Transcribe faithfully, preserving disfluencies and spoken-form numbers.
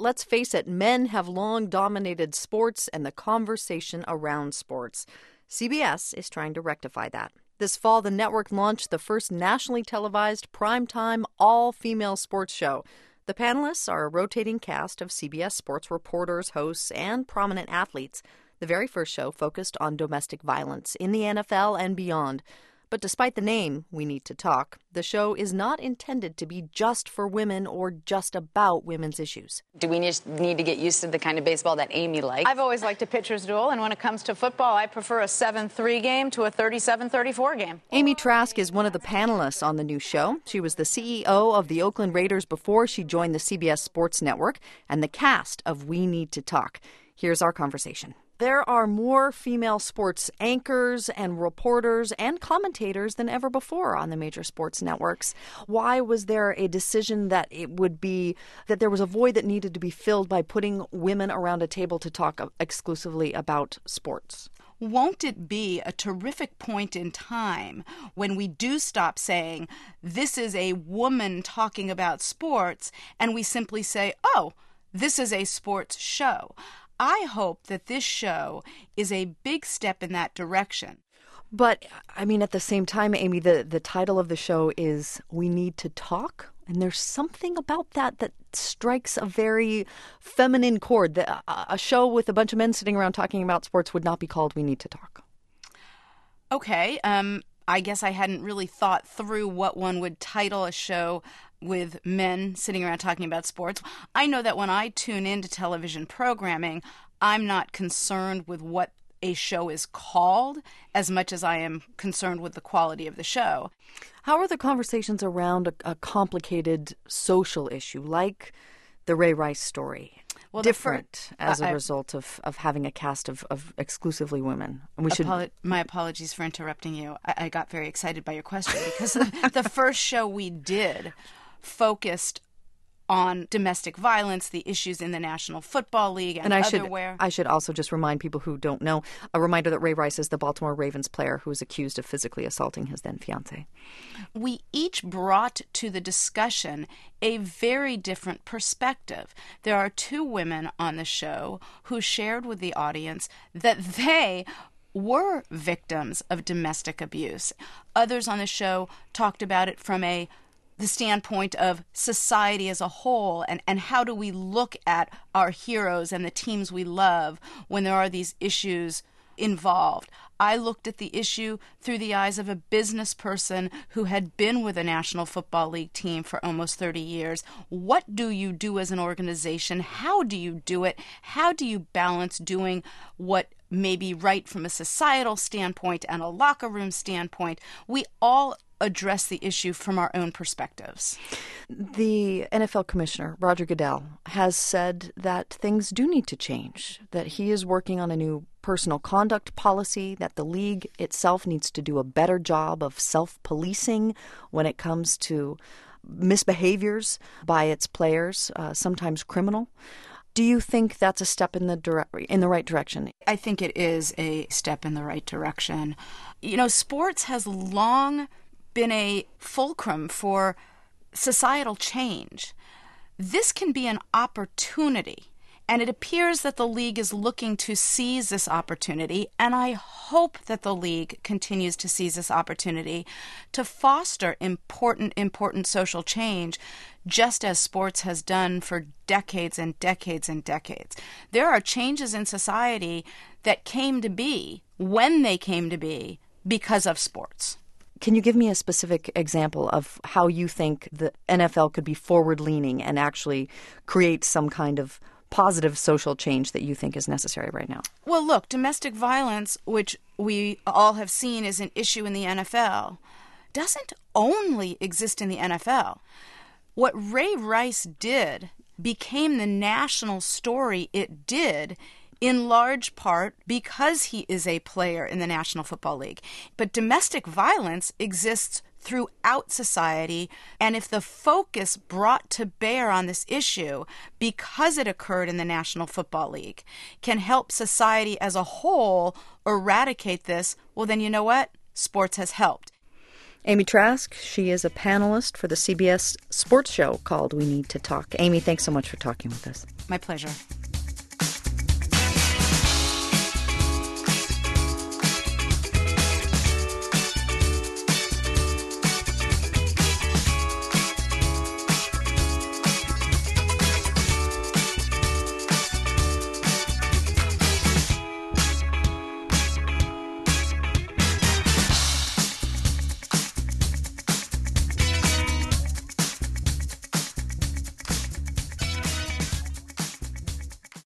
let's face it, men have long dominated sports and the conversation around sports. C B S is trying to rectify that. This fall, the network launched the first nationally televised primetime all-female sports show. The panelists are a rotating cast of C B S sports reporters, hosts, and prominent athletes. The very first show focused on domestic violence in the N F L and beyond. But despite the name, We Need to Talk, the show is not intended to be just for women or just about women's issues. Do we need to get used to the kind of baseball that Amy likes? I've always liked a pitcher's duel, and when it comes to football, I prefer a seven three game to a thirty-seven thirty-four game. Amy Trask is one of the panelists on the new show. She was the C E O of the Oakland Raiders before she joined the C B S Sports Network and the cast of We Need to Talk. Here's our conversation. There are more female sports anchors and reporters and commentators than ever before on the major sports networks. Why was there a decision that it would be that there was a void that needed to be filled by putting women around a table to talk exclusively about sports? Won't it be a terrific point in time when we do stop saying, this is a woman talking about sports, and we simply say, oh, this is a sports show? I hope that this show is a big step in that direction. But, I mean, at the same time, Amy, the, the title of the show is We Need to Talk. And there's something about that that strikes a very feminine chord. The, a, a show with a bunch of men sitting around talking about sports would not be called We Need to Talk. Okay. Um, I guess I hadn't really thought through what one would title a show with men sitting around talking about sports. I know that when I tune into television programming, I'm not concerned with what a show is called as much as I am concerned with the quality of the show. How are the conversations around a, a complicated social issue like the Ray Rice story well, different fir- as a I, result of, of having a cast of, of exclusively women? And we should. Apolo- my apologies for interrupting you. I, I got very excited by your question because the, the first show we did focused on domestic violence, the issues in the National Football League and, and I otherwhere. Should, I should also just remind people who don't know, a reminder that Ray Rice is the Baltimore Ravens player who was accused of physically assaulting his then fiancée. We each brought to the discussion a very different perspective. There are two women on the show who shared with the audience that they were victims of domestic abuse. Others on the show talked about it from a the standpoint of society as a whole, and, and how do we look at our heroes and the teams we love when there are these issues involved. I looked at the issue through the eyes of a business person who had been with a National Football League team for almost thirty years. What do you do as an organization? How do you do it? How do you balance doing what may be right from a societal standpoint and a locker room standpoint? We all address the issue from our own perspectives. The N F L commissioner, Roger Goodell, has said that things do need to change, that he is working on a new personal conduct policy, that the league itself needs to do a better job of self-policing when it comes to misbehaviors by its players, uh, sometimes criminal. Do you think that's a step in the dire- in the right direction? I think it is a step in the right direction. You know, sports has long been a fulcrum for societal change. This can be an opportunity, and it appears that the league is looking to seize this opportunity, and I hope that the league continues to seize this opportunity to foster important, important social change, just as sports has done for decades and decades and decades. There are changes in society that came to be when they came to be because of sports. Can you give me a specific example of how you think the N F L could be forward-leaning and actually create some kind of positive social change that you think is necessary right now? Well, look, domestic violence, which we all have seen is an issue in the N F L, doesn't only exist in the N F L. What Ray Rice did became the national story it did in large part because he is a player in the National Football League. But domestic violence exists throughout society, and if the focus brought to bear on this issue because it occurred in the National Football League can help society as a whole eradicate this, well, then you know what? Sports has helped. Amy Trask, she is a panelist for the C B S sports show called We Need to Talk. Amy, thanks so much for talking with us. My pleasure.